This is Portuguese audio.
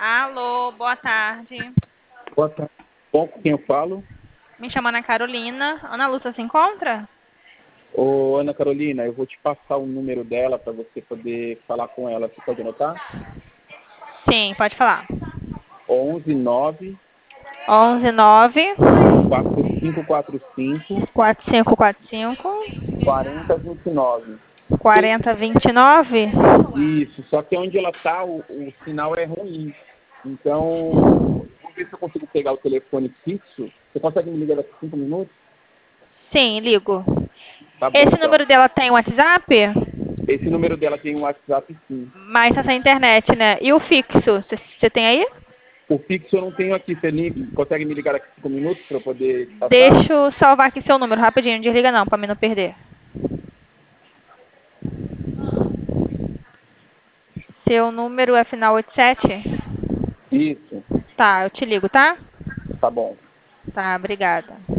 Alô, boa tarde. Boa tarde. Bom, com quem eu falo? Me chamo Ana Carolina. Ana Lúcia se encontra? Ô, Ana Carolina, eu vou te passar o número dela para você poder falar com ela. Você pode anotar? Sim, pode falar. 11 9 11 9 4545 4545 4029. 4029. Isso, só que onde ela está, o sinal é ruim. Então, vou ver se eu consigo pegar o telefone fixo. Você consegue me ligar daqui a 5 minutos? Sim, ligo. Tá bom, Esse então. número dela tem WhatsApp? Esse número dela tem um WhatsApp, sim. Mas tá sem internet, né? E o fixo? Você tem aí? O fixo eu não tenho aqui. Você consegue me ligar daqui a 5 minutos para eu poder passar? Deixa eu salvar aqui seu número rapidinho. Não desliga não, pra mim não perder. Seu número é final 87? Isso, Tá, eu te ligo, tá? tá bom. Tá, obrigada.